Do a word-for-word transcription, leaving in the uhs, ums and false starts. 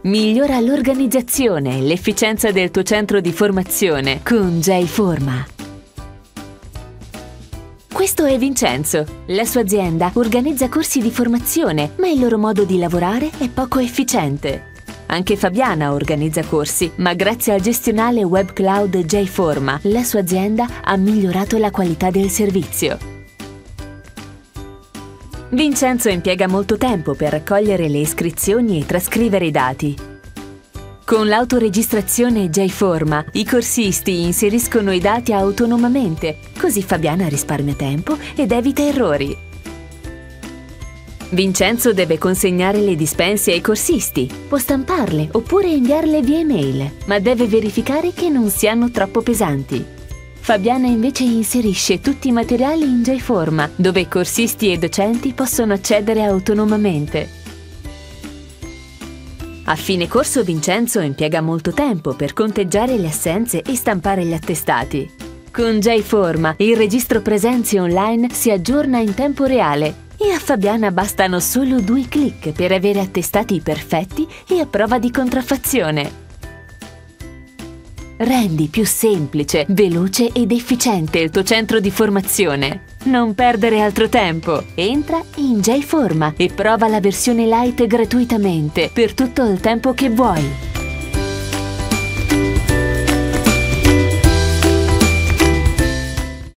Migliora l'organizzazione e l'efficienza del tuo centro di formazione con J-Forma. Questo è Vincenzo. La sua azienda organizza corsi di formazione, ma il loro modo di lavorare è poco efficiente. Anche Fabiana organizza corsi, ma grazie al gestionale web cloud J-Forma, la sua azienda ha migliorato la qualità del servizio. Vincenzo impiega molto tempo per raccogliere le iscrizioni e trascrivere i dati. Con l'autoregistrazione J-Forma, i corsisti inseriscono i dati autonomamente, così Fabiana risparmia tempo ed evita errori. Vincenzo deve consegnare le dispense ai corsisti, può stamparle oppure inviarle via email, ma deve verificare che non siano troppo pesanti. Fabiana invece inserisce tutti i materiali in J-Forma, dove corsisti e docenti possono accedere autonomamente. A fine corso Vincenzo impiega molto tempo per conteggiare le assenze e stampare gli attestati. Con J-Forma il registro presenze online si aggiorna in tempo reale e a Fabiana bastano solo due clic per avere attestati perfetti e a prova di contraffazione. Rendi più semplice, veloce ed efficiente il tuo centro di formazione. Non perdere altro tempo. Entra in J-Forma e prova la versione light gratuitamente per tutto il tempo che vuoi.